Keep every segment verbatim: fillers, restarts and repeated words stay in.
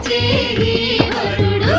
కురిపించే ఈ వరుడు.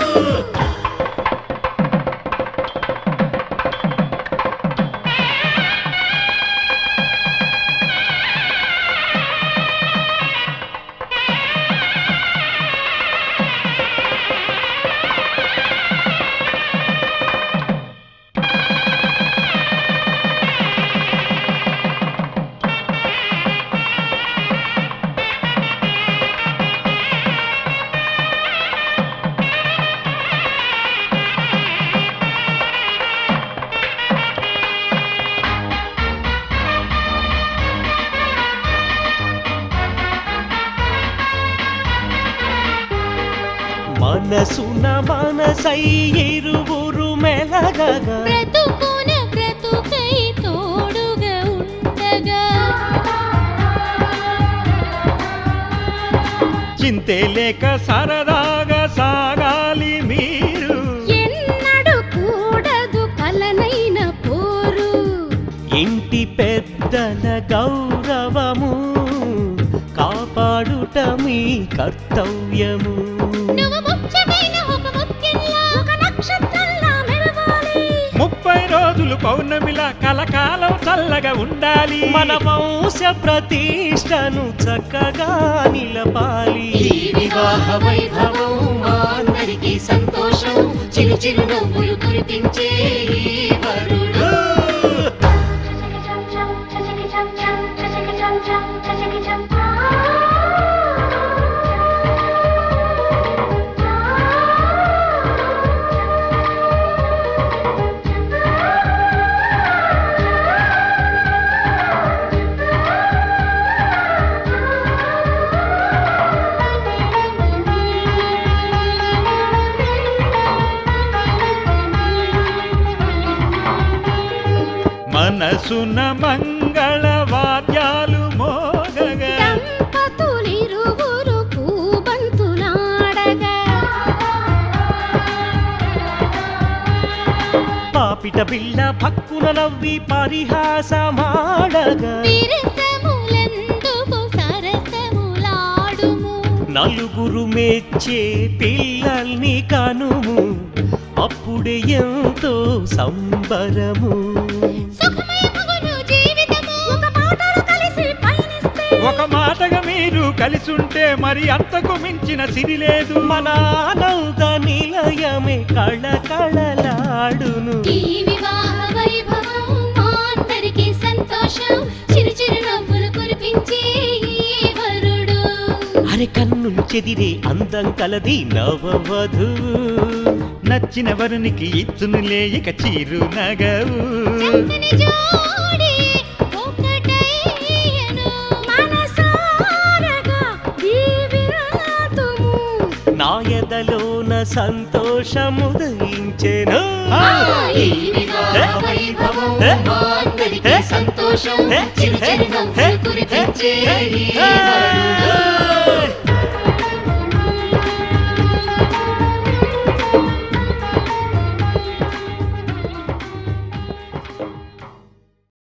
మనసున మనసై ఇరువురు మెలగగా బ్రతుకున బ్రతుకై తోడుగా ఉండగా చింతే లేక సరదాగా సాగాలి మీరు. ఎన్నడు కూడదు కలనైన పోరు. ఇంటి పెద్దల గౌరవము కాపాడుట మీ కర్తవ్యము. నువ్వు ముఖ్యమైన ఒక ముఖ్యంలా ఒక నక్షత్రంలా మెరవాలి. ముప్పై రోజులు పౌర్ణమిలా కలకాలం చల్లగా ఉండాలి. మన వంశ ప్రతిష్టను చక్కగా నిలపాలి. ఈ వివాహ వైభవం మా అందరికీ సంతోషం. చిరు చిరు నవ్వులు కురిపించే ఈ వరుడు. మనసున మంగళ వాద్యాలు మోగగా దంపతులిరువురు పూబంతులాడగా పాపిట బిళ్ళ పక్కున నవ్వి పరిహాసమాడగా విరసములెందుకు సరసములాడుము. నలుగురు మెచ్చే పిల్లల్ని కనుము అప్పుడే ఎంతో సంబరము. సుఖమయమగును జీవితము ఒక మాటలో కలిసి పయనిస్తే. ఒక మాటగా మీరు కలిసుంటే మరి అంతకు మించిన సిరి లేదు. మన ఆనంద నిలయమే కళకళలాడును. ఈ వివాహ వైభవం మా అందరికీ సంతోషం. చిరు చిరు నవ్వులు కురిపించే ఈ వరుడు. అరే కన్నులు చెదిరే అందం కలది నవవధువు. నచ్చిన వరునికి ఇచ్చునులే ఇక చిరు నగవు. చక్కని జోడి ఒకటయ్యెను. మనసారగా దీవింతుము. నా ఎదలోన సంతోషముదయించెను. ఈ వివాహ వైభవం మా అందరికీ సంతోషం. చిరు చిరు నవ్వులు కురిపించే ఈ వరుడు.